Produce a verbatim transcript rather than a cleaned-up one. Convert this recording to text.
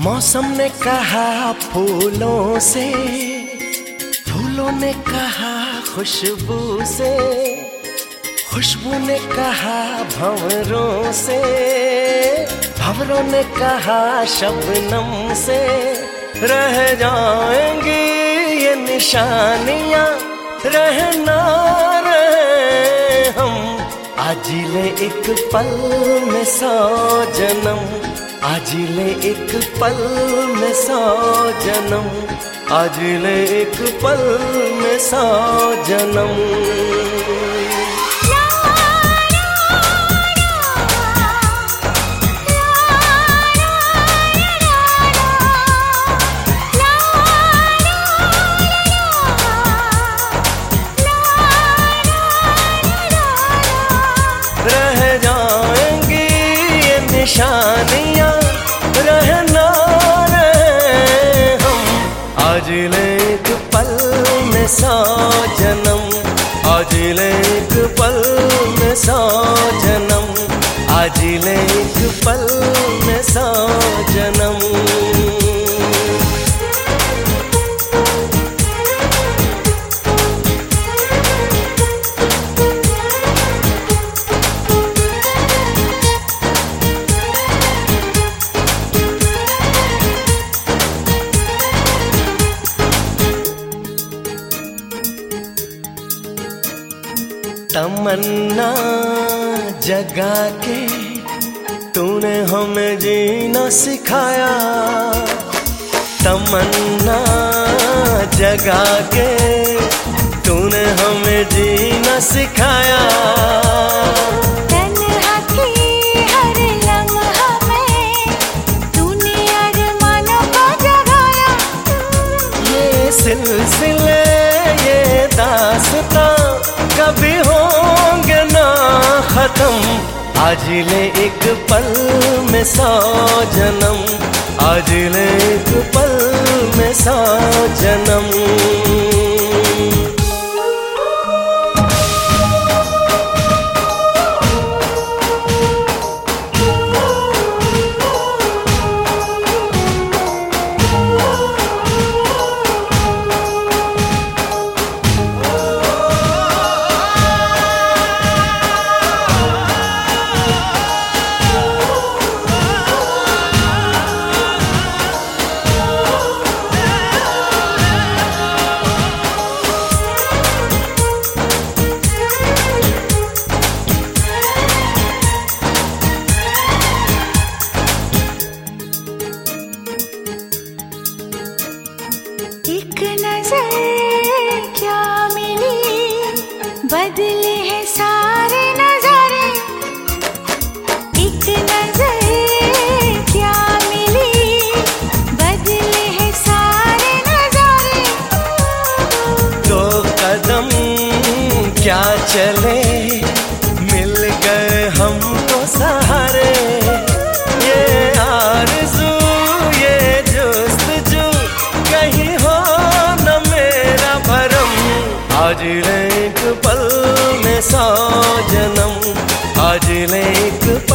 मौसम ने कहा फूलों से, फूलों ने कहा खुशबू से, खुशबू ने कहा भंवरों से, भंवरों ने कहा शबनम से। रह जाएंगी ये निशानियां, रहना रहे हम। आज ले एक पल में सौ जन्म, आज ले एक पल में सौ जन्म, आज ले एक पल में सौ जन्म। रह जाएंगी ये निशानियां, रहना रहे हम। आज ले एक पल में सौ जन्म, आज ले एक पल में सौ जन्म, आज ले एक पल में सौ जन्म। तमन्ना जगा के तूने हमें जीना सिखाया, तमन्ना जगा के तूने हमें जीना सिखाया। तन्हा थी हर लम्हा में तूने अरमानों को जगाया। ये सिलसिले ये दास्तां कभी होंगे ना खत्म। आज ले एक पल में सौ जन्म, आज ले एक पल में सौ जन्म। एक नजर क्या मिली, बदले हैं सारे नजारे। एक नजर क्या मिली, बदले हैं सारे नजारे। दो कदम क्या चले, मिल गए हमको सहारे। ये आरज़ू ये जुस्तजू कहीं हो न मेरा भरम। आज ले एक पल में सौ जन्म, आज ले एक पल